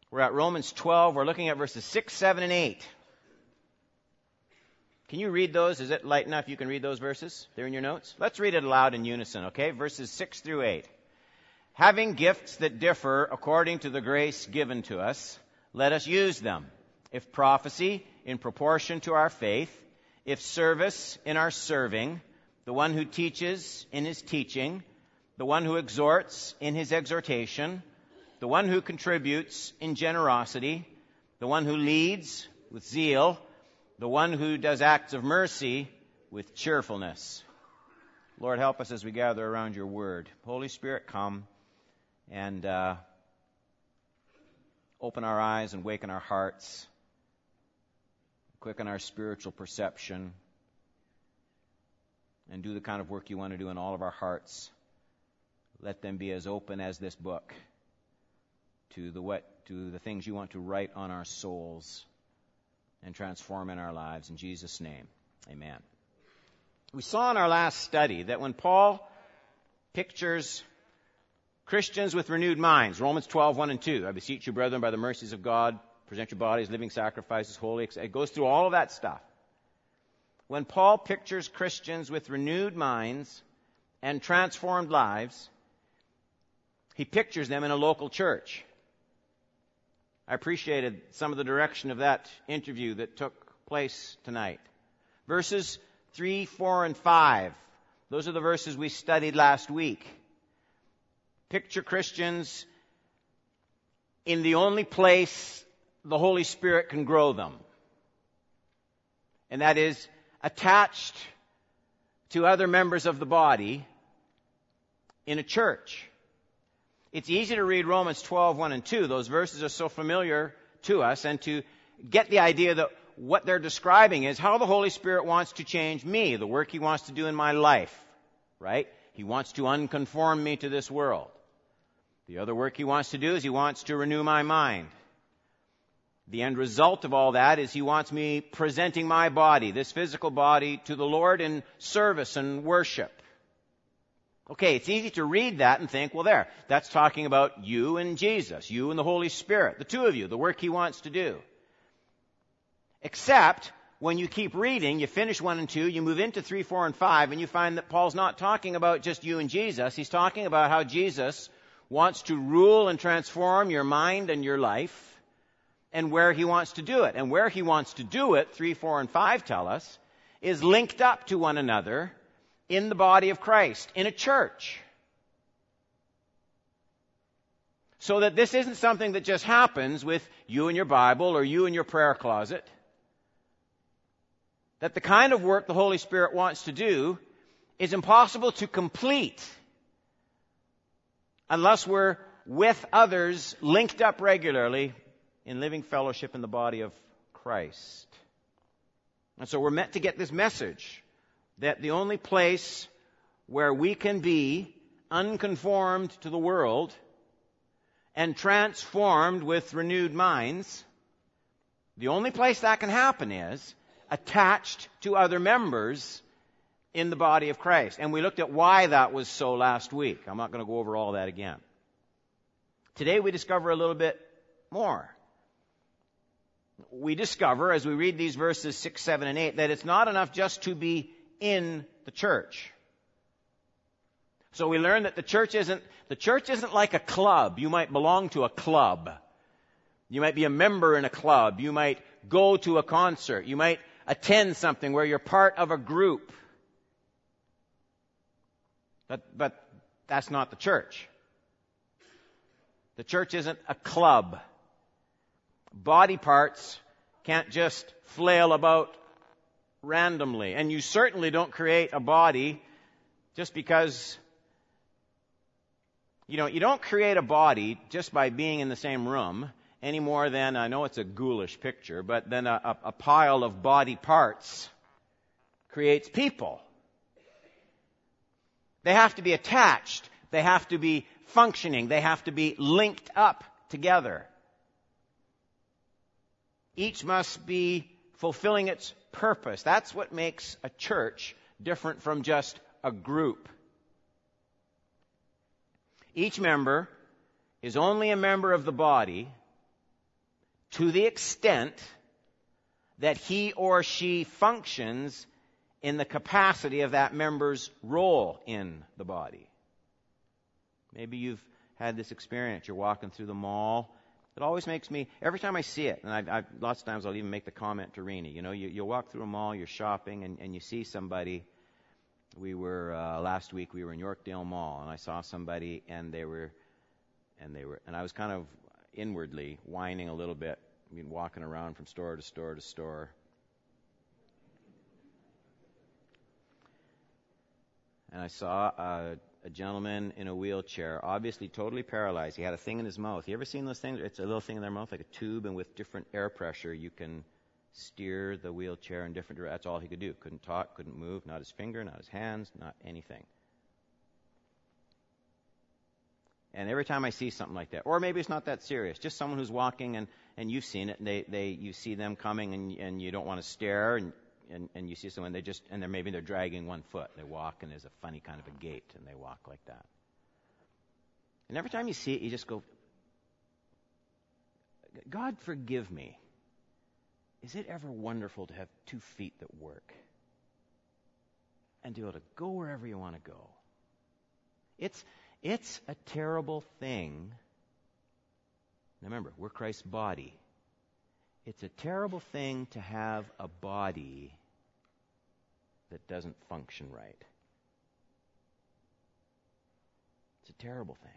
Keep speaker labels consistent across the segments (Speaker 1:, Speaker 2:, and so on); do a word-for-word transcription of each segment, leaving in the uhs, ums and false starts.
Speaker 1: We're at Romans twelve. We're looking at verses six, seven, and eight. Can you read those? Is it light enough you can read those verses? They're in your notes? Let's read it aloud in unison, okay? Verses six through eight. Having gifts that differ according to the grace given to us, let us use them. If prophecy, in proportion to our faith. If service, in our serving. The one who teaches, in his teaching. The one who exhorts, in his exhortation. The one who contributes, in generosity. The one who leads, with zeal. The one who does acts of mercy, with cheerfulness. Lord, help us as we gather around your word. Holy Spirit, come and uh, open our eyes and waken our hearts. Quicken our spiritual perception. And do the kind of work you want to do in all of our hearts. Let them be as open as this book to the what to the things you want to write on our souls and transform in our lives. In Jesus' name, amen. We saw in our last study that when Paul pictures Christians with renewed minds, Romans twelve, one and two, I beseech you, brethren, by the mercies of God, present your bodies, living sacrifices, holy. It goes through all of that stuff. When Paul pictures Christians with renewed minds and transformed lives, he pictures them in a local church. I appreciated some of the direction of that interview that took place tonight. Verses three, four, and five. Those are the verses we studied last week. Picture Christians in the only place the Holy Spirit can grow them. And that is attached to other members of the body in a church. It's easy to read Romans twelve, one and two. Those verses are so familiar to us, and to get the idea that what they're describing is how the Holy Spirit wants to change me, the work He wants to do in my life, right? He wants to unconform me to this world. The other work He wants to do is He wants to renew my mind. The end result of all that is He wants me presenting my body, this physical body, to the Lord in service and worship. Okay, it's easy to read that and think, well, there, that's talking about you and Jesus, you and the Holy Spirit, the two of you, the work He wants to do. Except, when you keep reading, you finish one and two, you move into three, four, and five, and you find that Paul's not talking about just you and Jesus. He's talking about how Jesus wants to rule and transform your mind and your life, and where He wants to do it. And where He wants to do it, three, four, and five tell us, is linked up to one another in the body of Christ, in a church. So that this isn't something that just happens with you and your Bible or you and your prayer closet. That the kind of work the Holy Spirit wants to do is impossible to complete unless we're with others linked up regularly in living fellowship in the body of Christ. And so we're meant to get this message that the only place where we can be unconformed to the world and transformed with renewed minds, the only place that can happen is attached to other members in the body of Christ. And we looked at why that was so last week. I'm not going to go over all that again. Today we discover a little bit more. We discover, as we read these verses six, seven, and eight, that it's not enough just to be in the church. So we learn that the church isn't, the church isn't like a club. You might belong to a club. You might be a member in a club. You might go to a concert. You might attend something where you're part of a group. But, but that's not the church. The church isn't a club. Body parts can't just flail about randomly. And you certainly don't create a body just because, you know, you don't create a body just by being in the same room any more than, I know it's a ghoulish picture, but then a, a pile of body parts creates people. They have to be attached. They have to be functioning. They have to be linked up together. Each must be fulfilling its purpose. That's what makes a church different from just a group. Each member is only a member of the body to the extent that he or she functions in the capacity of that member's role in the body. Maybe you've had this experience. You're walking through the mall. It always makes me, every time I see it, and I, I, lots of times I'll even make the comment to Renee, you know, you, you walk through a mall, you're shopping, and, and you see somebody. We were, uh, last week we were in Yorkdale Mall, and I saw somebody, and they were, and they were, and I was kind of inwardly whining a little bit, I mean, walking around from store to store to store. And I saw a, a gentleman in a wheelchair, obviously totally paralyzed. He had a thing in his mouth. You ever seen those things? It's a little thing in their mouth, like a tube, and with different air pressure, you can steer the wheelchair in different directions. That's all he could do. Couldn't talk, couldn't move, not his finger, not his hands, not anything. And every time I see something like that, or maybe it's not that serious, just someone who's walking and, and you've seen it, and they, they you see them coming and and you don't want to stare, and, and, and you see someone, they just, and they're maybe they're dragging one foot. They walk, and there's a funny kind of a gait, and they walk like that. And every time you see it, you just go, God forgive me. Is it ever wonderful to have two feet that work? And to be able to go wherever you want to go? It's It's a terrible thing. Now remember, we're Christ's body. It's a terrible thing to have a body that doesn't function right. It's a terrible thing.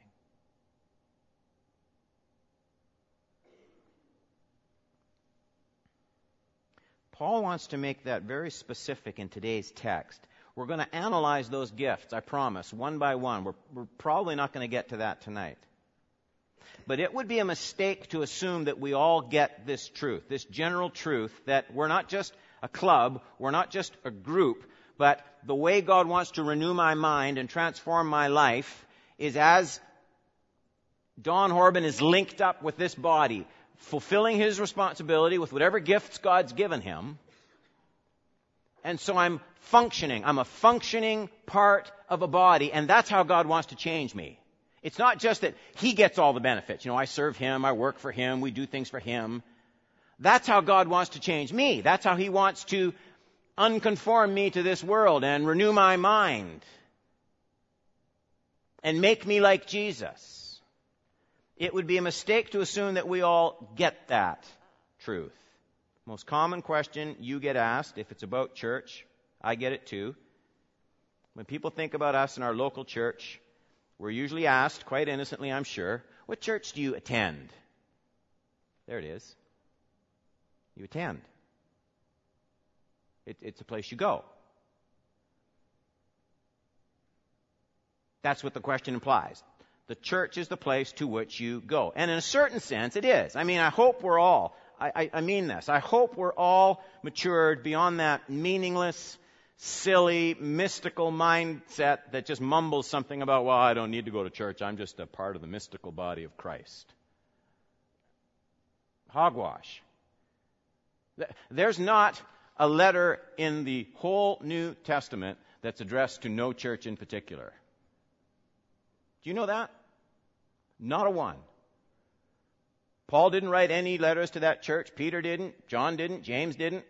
Speaker 1: Paul wants to make that very specific in today's text. We're going to analyze those gifts, I promise, one by one. We're, we're probably not going to get to that tonight. But it would be a mistake to assume that we all get this truth, this general truth, that we're not just a club, we're not just a group, but the way God wants to renew my mind and transform my life is as Don Horban is linked up with this body, fulfilling his responsibility with whatever gifts God's given him. And so I'm functioning. I'm a functioning part of a body, and that's how God wants to change me. It's not just that he gets all the benefits. You know, I serve him, I work for him, we do things for him. That's how God wants to change me. That's how he wants to unconform me to this world and renew my mind and make me like Jesus. It would be a mistake to assume that we all get that truth. Most common question you get asked, if it's about church, I get it too. When people think about us in our local church, we're usually asked, quite innocently I'm sure, what church do you attend? There it is. You attend. It, it's a place you go. That's what the question implies. The church is the place to which you go. And in a certain sense, it is. I mean, I hope we're all, I, I, I mean this, I hope we're all matured beyond that meaningless, silly, mystical mindset that just mumbles something about, well, I don't need to go to church, I'm just a part of the mystical body of Christ. Hogwash. There's not a letter in the whole New Testament that's addressed to no church in particular. Do you know that? Not a one. Paul didn't write any letters to that church. Peter didn't. John didn't. James didn't.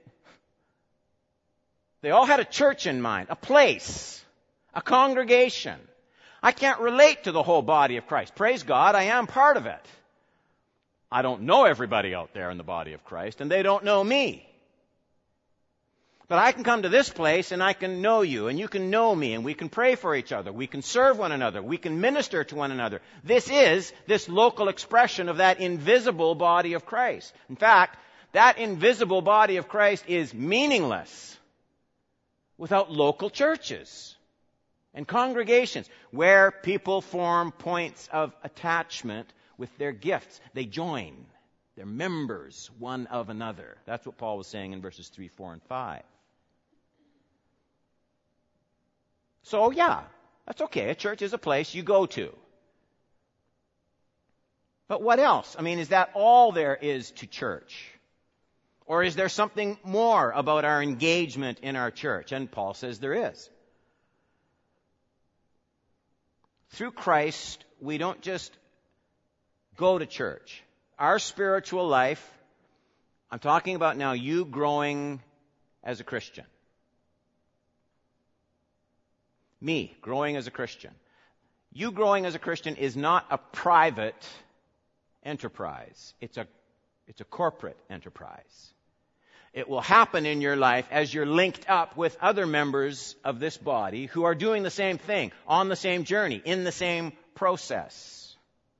Speaker 1: They all had a church in mind, a place, a congregation. I can't relate to the whole body of Christ. Praise God, I am part of it. I don't know everybody out there in the body of Christ, and they don't know me. But I can come to this place and I can know you, and you can know me, and we can pray for each other. We can serve one another. We can minister to one another. This is this local expression of that invisible body of Christ. In fact, that invisible body of Christ is meaningless without local churches and congregations where people form points of attachment with their gifts. They join. They're members one of another. That's what Paul was saying in verses three, four, and five. So, yeah, that's okay. A church is a place you go to. But what else? I mean, is that all there is to church? Or is there something more about our engagement in our church? And Paul says there is. Through Christ, we don't just go to church. Our spiritual life I'm talking about now you growing as a Christian. Me growing as a Christian. You growing as a Christian is not a private enterprise. It's a, it's a corporate enterprise. It will happen in your life as you're linked up with other members of this body who are doing the same thing, on the same journey, in the same process.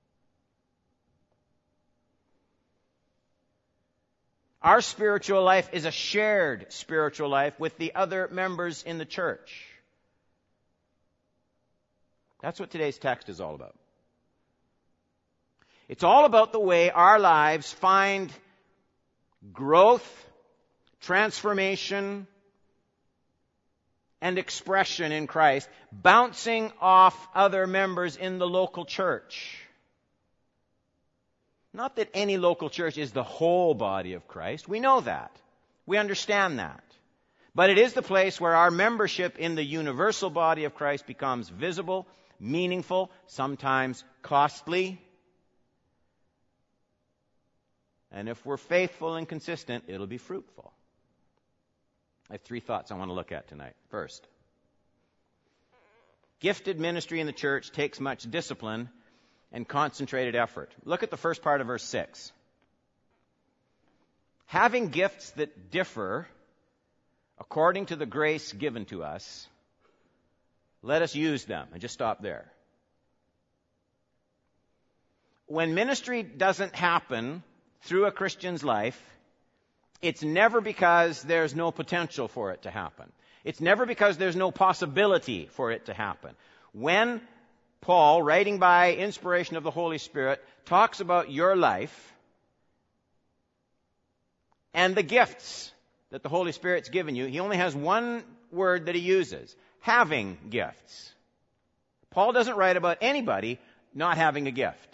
Speaker 1: Our spiritual life is a shared spiritual life with the other members in the church. That's what today's text is all about. It's all about the way our lives find growth, transformation, and expression in Christ, bouncing off other members in the local church. Not that any local church is the whole body of Christ. We know that. We understand that. But it is the place where our membership in the universal body of Christ becomes visible, meaningful, sometimes costly. And if we're faithful and consistent, it'll be fruitful. I have three thoughts I want to look at tonight. First, gifted ministry in the church takes much discipline and concentrated effort. Look at the first part of verse six. Having gifts that differ according to the grace given to us, let us use them. And just stop there. When ministry doesn't happen through a Christian's life, it's never because there's no potential for it to happen. It's never because there's no possibility for it to happen. When Paul, writing by inspiration of the Holy Spirit, talks about your life and the gifts that the Holy Spirit's given you, he only has one word that he uses: having gifts. Paul doesn't write about anybody not having a gift.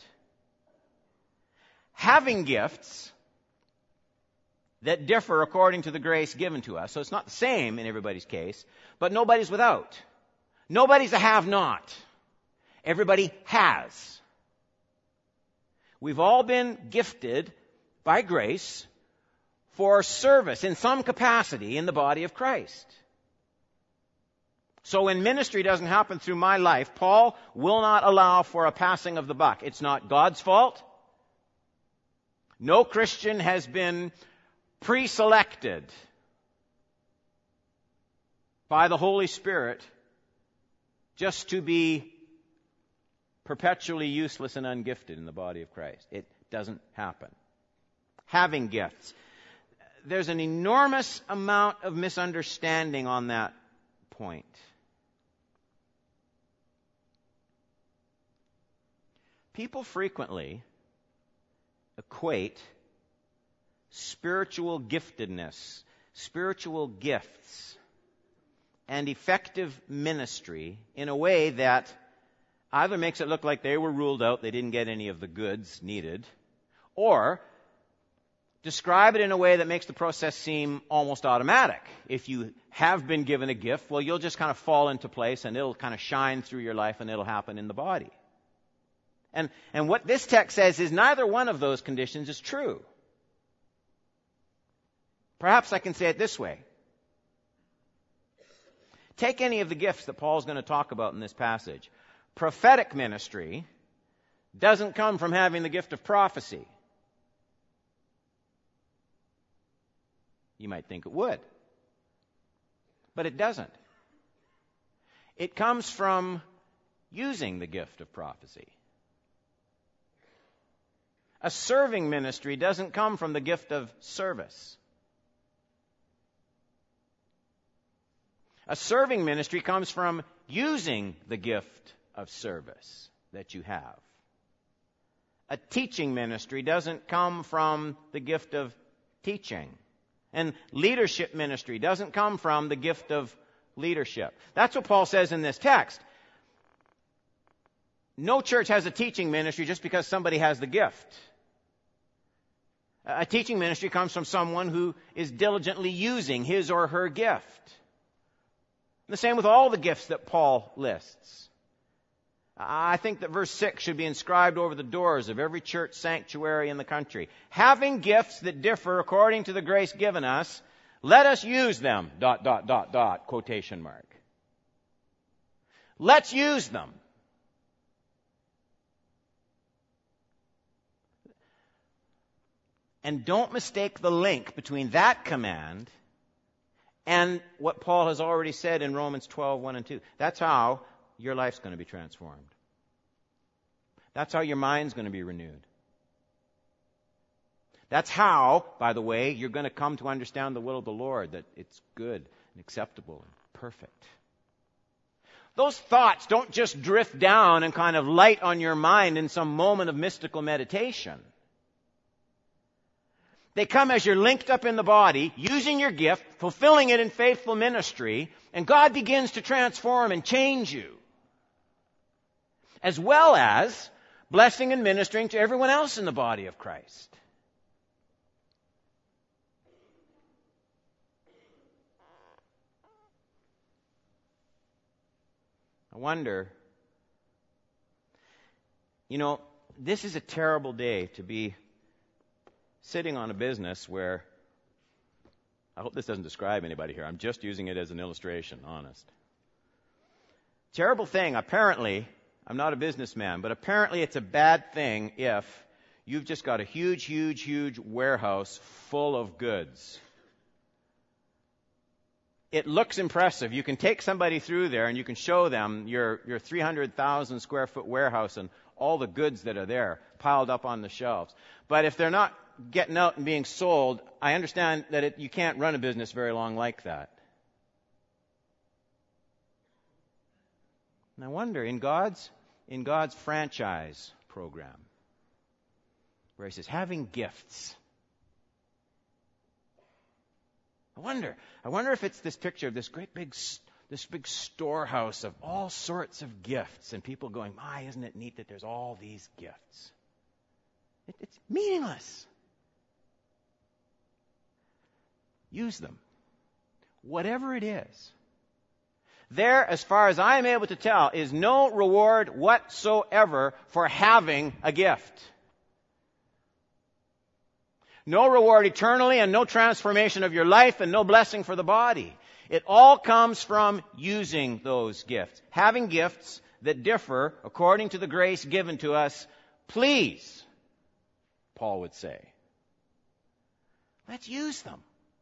Speaker 1: Having gifts that differ according to the grace given to us. So it's not the same in everybody's case, but nobody's without. Nobody's a have-not. Everybody has. We've all been gifted by grace for service in some capacity in the body of Christ. So when ministry doesn't happen through my life, Paul will not allow for a passing of the buck. It's not God's fault. No Christian has been pre-selected by the Holy Spirit just to be perpetually useless and ungifted in the body of Christ. It doesn't happen. Having gifts. There's an enormous amount of misunderstanding on that point. People frequently equate spiritual giftedness, spiritual gifts, and effective ministry in a way that either makes it look like they were ruled out, they didn't get any of the goods needed, or describe it in a way that makes the process seem almost automatic. If you have been given a gift, well, you'll just kind of fall into place and it'll kind of shine through your life and it'll happen in the body. And, and what this text says is neither one of those conditions is true. Perhaps I can say it this way. Take any of the gifts that Paul's going to talk about in this passage. Prophetic ministry doesn't come from having the gift of prophecy. You might think it would. But it doesn't. It comes from using the gift of prophecy. A serving ministry doesn't come from the gift of service. A serving ministry comes from using the gift of service that you have. A teaching ministry doesn't come from the gift of teaching. And leadership ministry doesn't come from the gift of leadership. That's what Paul says in this text. No church has a teaching ministry just because somebody has the gift. A teaching ministry comes from someone who is diligently using his or her gift. The same with all the gifts that Paul lists. I think that verse six should be inscribed over the doors of every church sanctuary in the country. Having gifts that differ according to the grace given us, let us use them, dot, dot, dot, dot, quotation mark. Let's use them. And don't mistake the link between that command and what Paul has already said in Romans twelve, one and two. That's how your life's going to be transformed. That's how your mind's going to be renewed. That's how, by the way, you're going to come to understand the will of the Lord, that it's good and acceptable and perfect. Those thoughts don't just drift down and kind of light on your mind in some moment of mystical meditation. They come as you're linked up in the body, using your gift, fulfilling it in faithful ministry, and God begins to transform and change you. As well as blessing and ministering to everyone else in the body of Christ. I wonder, you know, this is a terrible day to be sitting on a business where, I hope this doesn't describe anybody here, I'm just using it as an illustration, honest. Terrible thing, apparently, I'm not a businessman, but apparently it's a bad thing if you've just got a huge, huge, huge warehouse full of goods. It looks impressive. You can take somebody through there and you can show them your, your three hundred thousand square foot warehouse and all the goods that are there piled up on the shelves. But if they're not getting out and being sold, I understand that it, you can't run a business very long like that. And I wonder, in God's, in God's franchise program, where he says, having gifts, I wonder, I wonder if it's this picture of this great big, this big storehouse of all sorts of gifts, and people going, my, isn't it neat that there's all these gifts? It, it's meaningless. Use them. Whatever it is. There, as far as I am able to tell, is no reward whatsoever for having a gift. No reward eternally and no transformation of your life and no blessing for the body. It all comes from using those gifts. Having gifts that differ according to the grace given to us, please, Paul would say. Let's use them.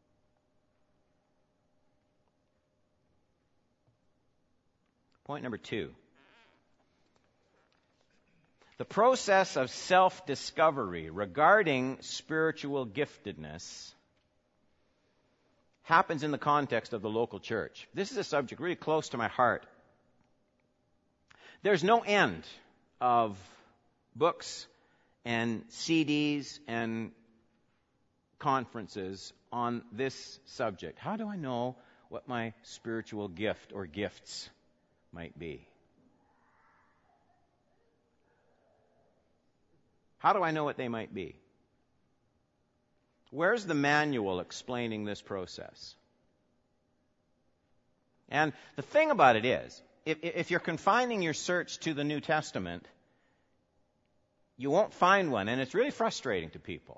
Speaker 1: Point number two. The process of self-discovery regarding spiritual giftedness happens in the context of the local church. This is a subject really close to my heart. There's no end of books and C Ds and conferences on this subject. How do I know what my spiritual gift or gifts might be? How do I know what they might be? Where's the manual explaining this process? And the thing about it is, if, if you're confining your search to the New Testament, you won't find one, and it's really frustrating to people.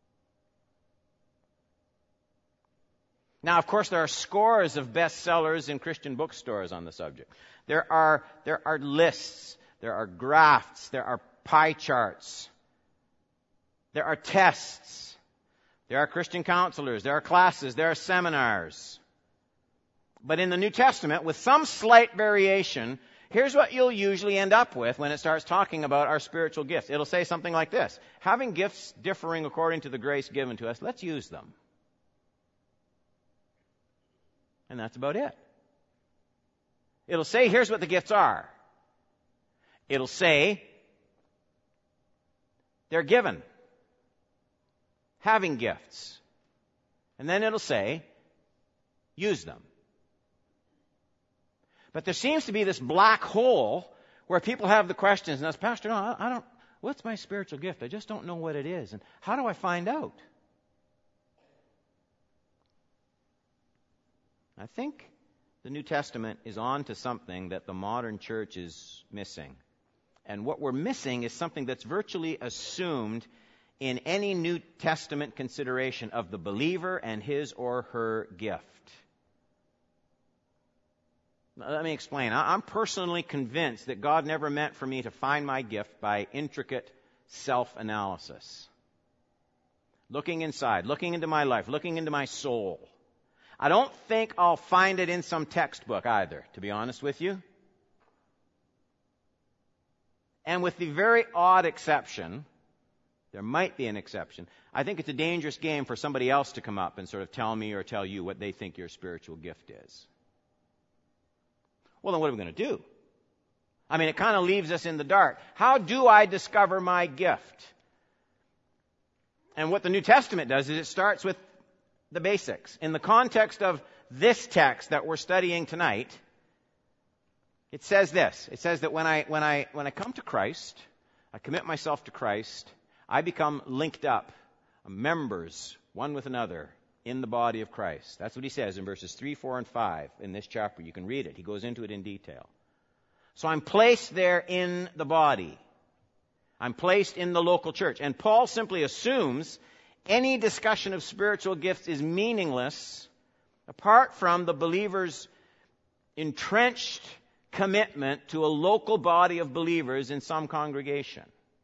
Speaker 1: Now, of course, there are scores of bestsellers in Christian bookstores on the subject. There are, there are lists, there are graphs, there are pie charts, there are tests, there are Christian counselors, there are classes, there are seminars. But in the New Testament, with some slight variation, here's what you'll usually end up with when it starts talking about our spiritual gifts. It'll say something like this: having gifts differing according to the grace given to us, let's use them. And that's about it. It'll say, here's what the gifts are. It'll say, they're given. Having gifts. And then it'll say, use them. But there seems to be this black hole where people have the questions, and as Pastor, no, I don't, what's my spiritual gift? I just don't know what it is. And how do I find out? I think the New Testament is on to something that the modern church is missing. And what we're missing is something that's virtually assumed in any New Testament consideration of the believer and his or her gift. Let me explain. I'm personally convinced that God never meant for me to find my gift by intricate self-analysis. Looking inside, looking into my life, looking into my soul. I don't think I'll find it in some textbook either, to be honest with you. And with the very odd exception, there might be an exception, I think it's a dangerous game for somebody else to come up and sort of tell me or tell you what they think your spiritual gift is. Well, then what are we going to do? I mean, it kind of leaves us in the dark. How do I discover my gift? And what the New Testament does is it starts with the basics. In the context of this text that we're studying tonight, it says this. It says that when I when I when I come to Christ, I commit myself to Christ, I become linked up, members one with another in the body of Christ. That's what he says in verses three, four, and five in this chapter. You can read it. He goes into it in detail. So I'm placed there in the body. I'm placed in the local church. And Paul simply assumes any discussion of spiritual gifts is meaningless apart from the believer's entrenched commitment to a local body of believers in some congregation.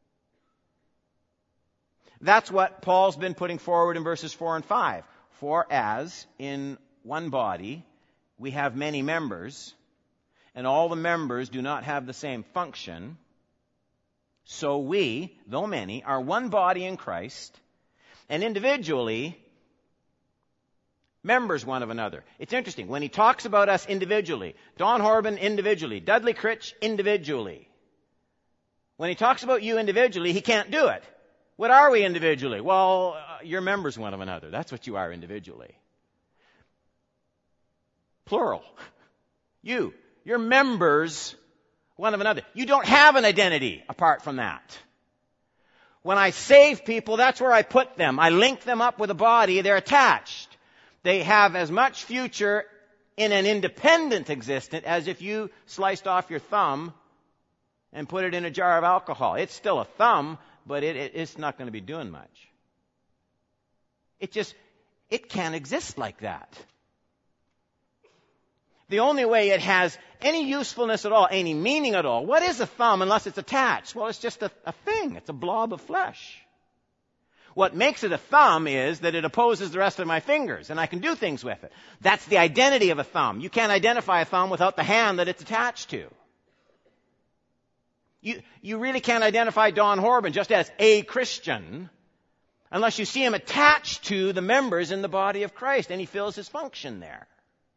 Speaker 1: That's what Paul's been putting forward in verses four and five. For as in one body we have many members, and all the members do not have the same function, so we, though many, are one body in Christ, and individually members one of another. It's interesting. When he talks about us individually, Don Horban individually, Dudley Critch individually, when he talks about you individually, he can't do it. What are we individually? Well, uh, you're members one of another. That's what you are individually. Plural. You. You're members one of another. You don't have an identity apart from that. When I save people, that's where I put them. I link them up with a body. They're attached. They have as much future in an independent existence as if you sliced off your thumb and put it in a jar of alcohol. It's still a thumb, but it, it, it's not going to be doing much. It just, it can't exist like that. The only way it has any usefulness at all, any meaning at all, what is a thumb unless it's attached? Well, it's just a, a thing. It's a blob of flesh. What makes it a thumb is that it opposes the rest of my fingers, and I can do things with it. That's the identity of a thumb. You can't identify a thumb without the hand that it's attached to. You, you really can't identify Don Horban just as a Christian unless you see him attached to the members in the body of Christ, and he fills his function there.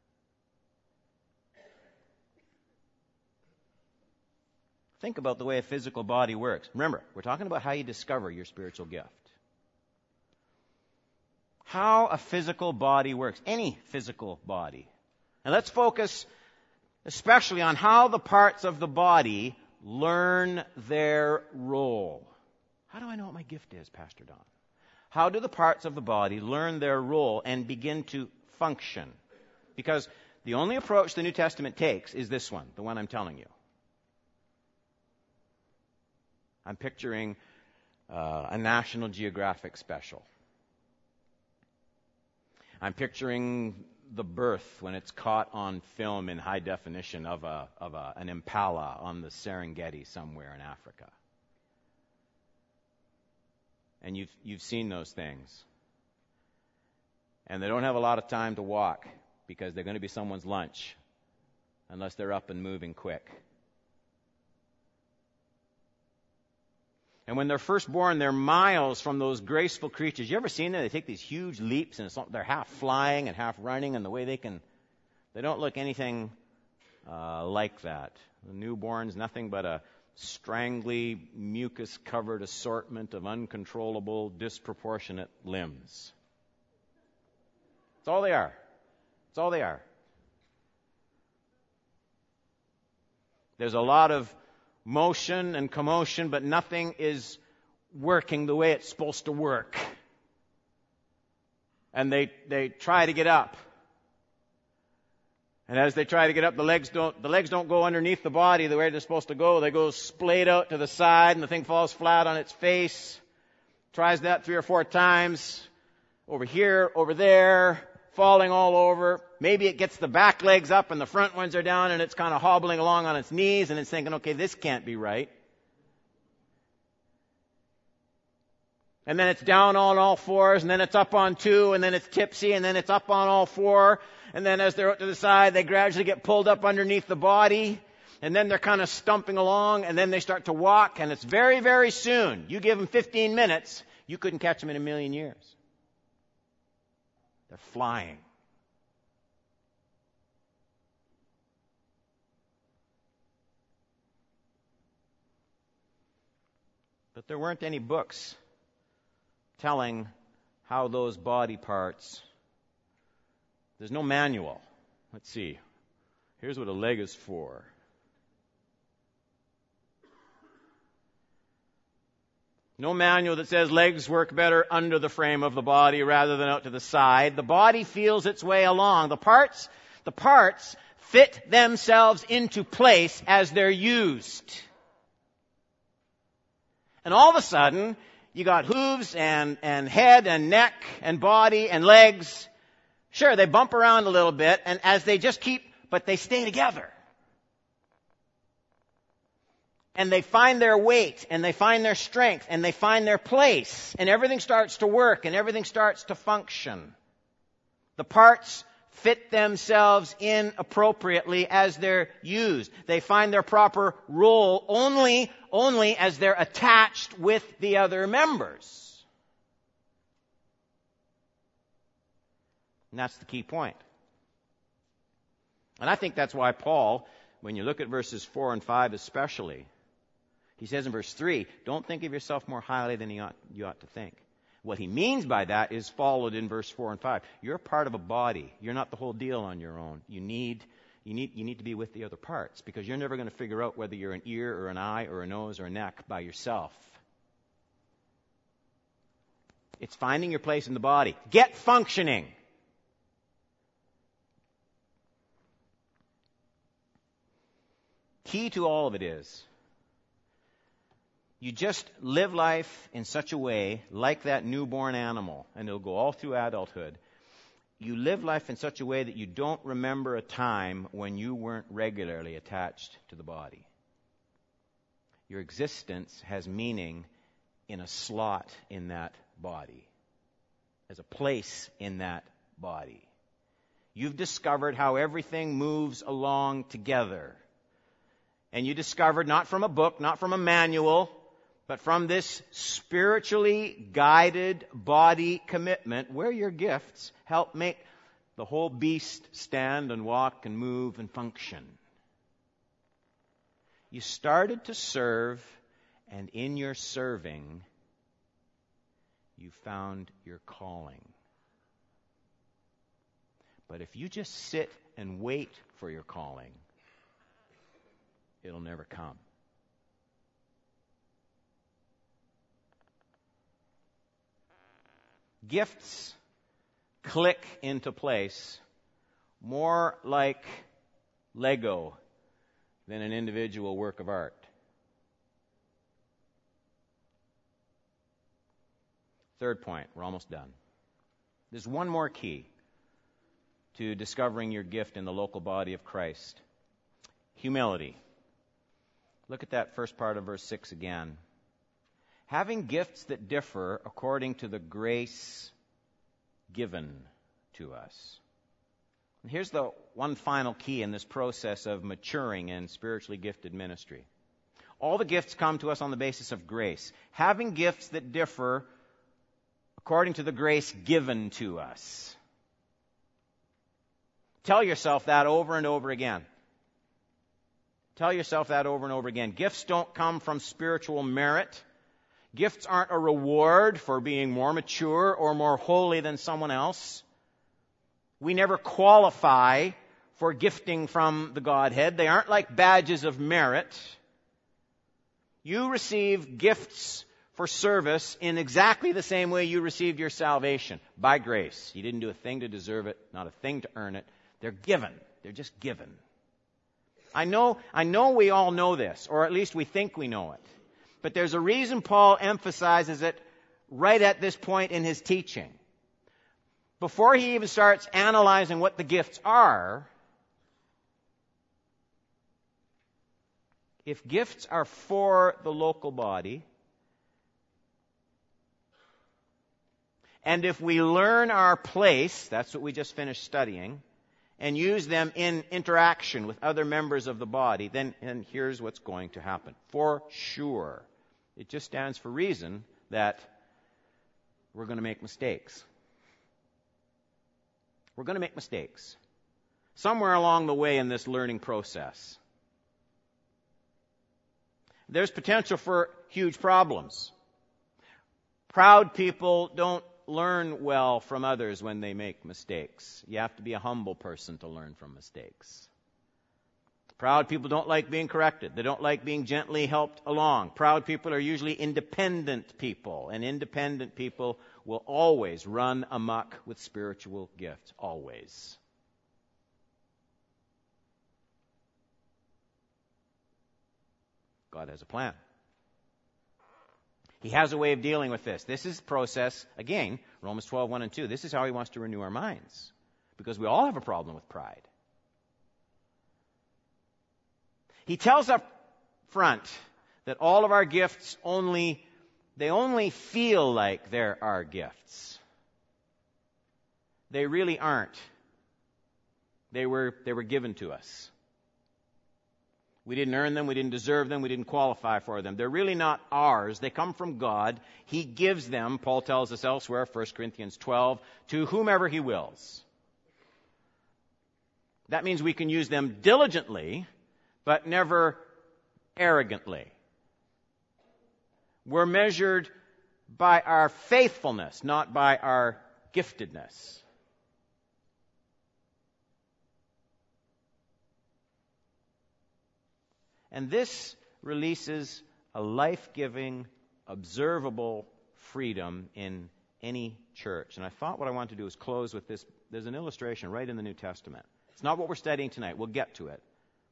Speaker 1: Think about the way a physical body works. Remember, we're talking about how you discover your spiritual gift. How a physical body works. Any physical body. And let's focus especially on how the parts of the body learn their role. How do I know what my gift is, Pastor Don? How do the parts of the body learn their role and begin to function? Because the only approach the New Testament takes is this one, the one I'm telling you. I'm picturing uh, a National Geographic special. I'm picturing the birth when it's caught on film in high definition of a of a, an impala on the Serengeti somewhere in Africa. And you've you've seen those things. And they don't have a lot of time to walk because they're going to be someone's lunch unless they're up and moving quick. And when they're first born, they're miles from those graceful creatures. You ever seen them? They take these huge leaps, and it's, they're half flying and half running, and the way they can, they don't look anything uh, like that. The newborn's nothing but a strangly, mucus-covered assortment of uncontrollable, disproportionate limbs. That's all they are. That's all they are. There's a lot of motion and commotion, but nothing is working the way it's supposed to work. And they, they try to get up. And as they try to get up, the legs don't, the legs don't go underneath the body the way they're supposed to go. They go splayed out to the side, and the thing falls flat on its face. Tries that three or four times. Over here, over there, falling all over. Maybe it gets the back legs up and the front ones are down, and it's kind of hobbling along on its knees, and it's thinking, okay, this can't be right. And then it's down on all fours, and then it's up on two, and then it's tipsy, and then it's up on all four. And then as they're out to the side, they gradually get pulled up underneath the body. And then they're kind of stumping along, and then they start to walk, and it's very, very soon. You give them fifteen minutes, you couldn't catch them in a million years. They're flying. But there weren't any books telling how those body parts. There's no manual. Let's see. Here's what a leg is for. No manual that says legs work better under the frame of the body rather than out to the side. The body feels its way along. The parts, the parts fit themselves into place as they're used. And all of a sudden, you got hooves and, and head and neck and body and legs. Sure, they bump around a little bit, and as they just keep, but they stay together. And they find their weight, and they find their strength, and they find their place, and everything starts to work, and everything starts to function. The parts fit themselves in appropriately as they're used. They find their proper role only, only as they're attached with the other members. And that's the key point. And I think that's why Paul, when you look at verses four and five especially, he says in verse three, don't think of yourself more highly than you ought, you ought to think. What he means by that is followed in verse four and five. You're a part of a body. You're not the whole deal on your own. You need, you need, you need to be with the other parts, because you're never going to figure out whether you're an ear or an eye or a nose or a neck by yourself. It's finding your place in the body. Get functioning. Key to all of it is, you just live life in such a way, like that newborn animal, and it'll go all through adulthood. You live life in such a way that you don't remember a time when you weren't regularly attached to the body. Your existence has meaning in a slot in that body. There's a place in that body. You've discovered how everything moves along together. And you discovered, not from a book, not from a manual, but from this spiritually guided body commitment, where your gifts help make the whole beast stand and walk and move and function. You started to serve, and in your serving, you found your calling. But if you just sit and wait for your calling, it'll never come. Gifts click into place more like Lego than an individual work of art. Third point, we're almost done. There's one more key to discovering your gift in the local body of Christ. Humility. Look at that first part of verse six again. Having gifts that differ according to the grace given to us. And here's the one final key in this process of maturing in spiritually gifted ministry. All the gifts come to us on the basis of grace. Having gifts that differ according to the grace given to us. Tell yourself that over and over again. Tell yourself that over and over again. Gifts don't come from spiritual merit. Gifts aren't a reward for being more mature or more holy than someone else. We never qualify for gifting from the Godhead. They aren't like badges of merit. You receive gifts for service in exactly the same way you received your salvation, by grace. You didn't do a thing to deserve it, not a thing to earn it. They're given. They're just given. I know, I know we all know this, or at least we think we know it. But there's a reason Paul emphasizes it right at this point in his teaching. Before he even starts analyzing what the gifts are, if gifts are for the local body, and if we learn our place, that's what we just finished studying, and use them in interaction with other members of the body, then and here's what's going to happen. For sure. It just stands for reason that we're going to make mistakes. We're going to make mistakes. Somewhere along the way in this learning process. There's potential for huge problems. Proud people don't learn well from others when they make mistakes. You have to be a humble person to learn from mistakes. Proud people don't like being corrected. They don't like being gently helped along. Proud people are usually independent people, and independent people will always run amok with spiritual gifts. Always. God has a plan. He has a way of dealing with this. This is the process, again, Romans twelve, one and two. This is how he wants to renew our minds. Because we all have a problem with pride. He tells up front that all of our gifts only, they only feel like they're our gifts. They really aren't. They were, they were given to us. We didn't earn them, we didn't deserve them, we didn't qualify for them. They're really not ours. They come from God. He gives them, Paul tells us elsewhere, First Corinthians twelve, to whomever he wills. That means we can use them diligently, but never arrogantly. We're measured by our faithfulness, not by our giftedness. And this releases a life-giving, observable freedom in any church. And I thought what I want to do is close with this. There's an illustration right in the New Testament. It's not what we're studying tonight. We'll get to it.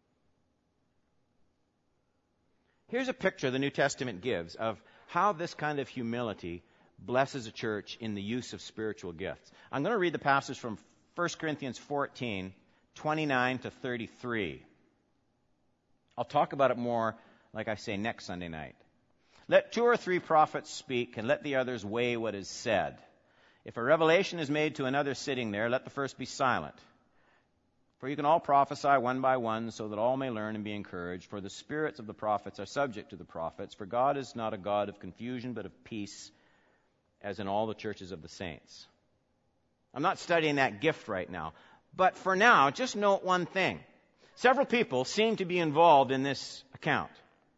Speaker 1: Here's a picture the New Testament gives of how this kind of humility blesses a church in the use of spiritual gifts. I'm going to read the passage from First Corinthians fourteen, twenty-nine to thirty-three. I'll talk about it more, like I say, next Sunday night. Let two or three prophets speak, and let the others weigh what is said. If a revelation is made to another sitting there, let the first be silent. For you can all prophesy one by one, so that all may learn and be encouraged. For the spirits of the prophets are subject to the prophets. For God is not a God of confusion, but of peace, as in all the churches of the saints. I'm not studying that gift right now. But for now, just note one thing. Several people seem to be involved in this account.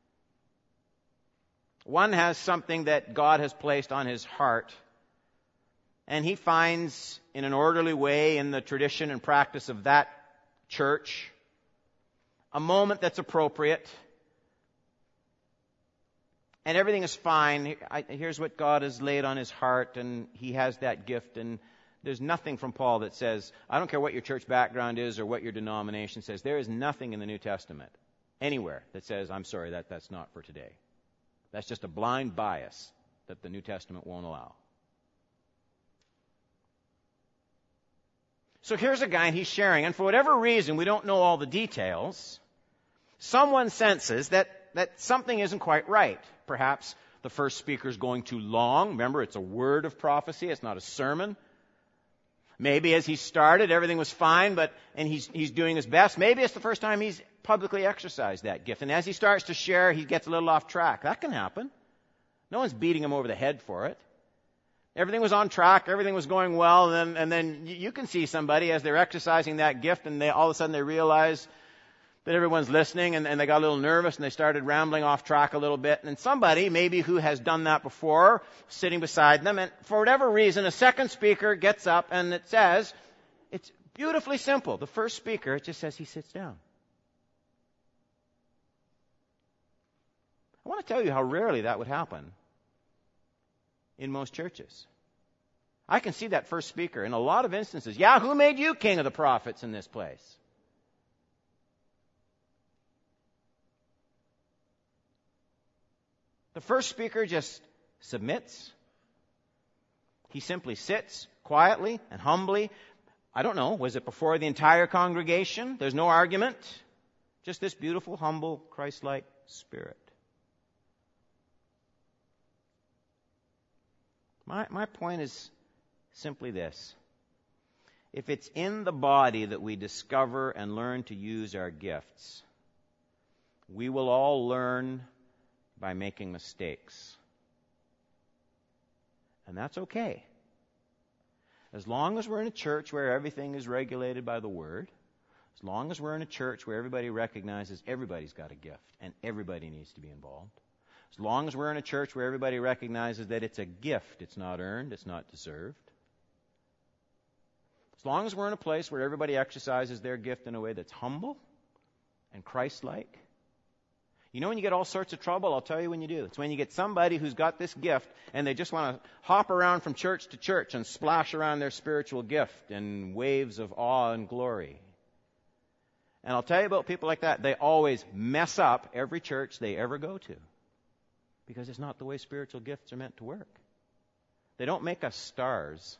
Speaker 1: One has something that God has placed on his heart, and he finds in an orderly way in the tradition and practice of that church a moment that's appropriate, and everything is fine. Here's what God has laid on his heart, and he has that gift, and there's nothing from Paul that says, I don't care what your church background is or what your denomination says. There is nothing in the New Testament anywhere that says, I'm sorry, that, that's not for today. That's just a blind bias that the New Testament won't allow. So here's a guy, and he's sharing, and for whatever reason, we don't know all the details, someone senses that, that something isn't quite right. Perhaps the first speaker's going too long. Remember, it's a word of prophecy. It's not a sermon. Maybe as he started, everything was fine, but and he's he's doing his best. Maybe it's the first time he's publicly exercised that gift. And as he starts to share, he gets a little off track. That can happen. No one's beating him over the head for it. Everything was on track. Everything was going well. And then, and then you can see somebody as they're exercising that gift, and they all of a sudden they realize that everyone's listening, and, and they got a little nervous, and they started rambling off track a little bit. And somebody, maybe who has done that before, sitting beside them, and for whatever reason, a second speaker gets up, and it says, it's beautifully simple. The first speaker, it just says he sits down. I want to tell you how rarely that would happen in most churches. I can see that first speaker in a lot of instances. Yeah, who made you king of the prophets in this place? The first speaker just submits. He simply sits quietly and humbly. I don't know, was it before the entire congregation? There's no argument. Just this beautiful, humble, Christ-like spirit. My, my point is simply this. If it's in the body that we discover and learn to use our gifts, we will all learn by making mistakes. And that's okay. As long as we're in a church where everything is regulated by the Word, as long as we're in a church where everybody recognizes everybody's got a gift and everybody needs to be involved, as long as we're in a church where everybody recognizes that it's a gift, it's not earned, it's not deserved, as long as we're in a place where everybody exercises their gift in a way that's humble and Christ-like. You know when you get all sorts of trouble? I'll tell you when you do. It's when you get somebody who's got this gift and they just want to hop around from church to church and splash around their spiritual gift in waves of awe and glory. And I'll tell you about people like that. They always mess up every church they ever go to because it's not the way spiritual gifts are meant to work. They don't make us stars.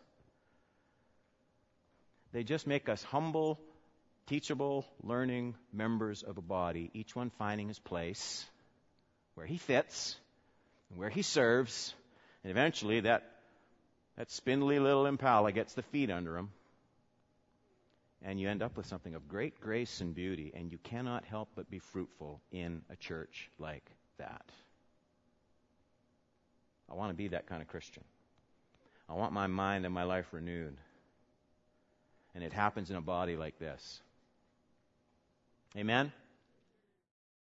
Speaker 1: They just make us humble, teachable, learning members of a body, each one finding his place where he fits and where he serves. And eventually that, that spindly little impala gets the feet under him. And you end up with something of great grace and beauty, and you cannot help but be fruitful in a church like that. I want to be that kind of Christian. I want my mind and my life renewed. And it happens in a body like this. Amen?